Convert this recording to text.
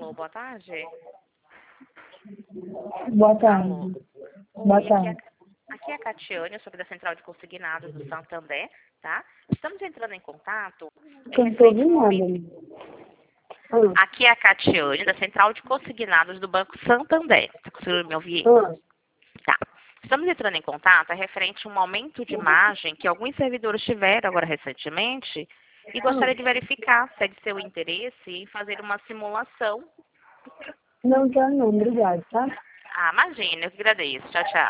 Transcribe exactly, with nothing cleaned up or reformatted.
Alô, boa tarde. Boa tarde. Alô. Boa Oi, aqui tarde. é, aqui é a Catiane, eu sou da Central de Consignados do Santander, tá? Estamos entrando em contato em Que eu não tô referente a um ouvindo nada. momento... Ah, Aqui é a Catiane, da Central de Consignados do Banco Santander. Tá conseguindo me ouvir? ah, Tá. Estamos entrando em contato é referente a um aumento de margem que alguns servidores tiveram agora recentemente e gostaria de verificar se é de seu interesse em fazer uma simulação. não quero não, obrigado, tá? Ah, imagina, eu que agradeço. Tchau, tchau.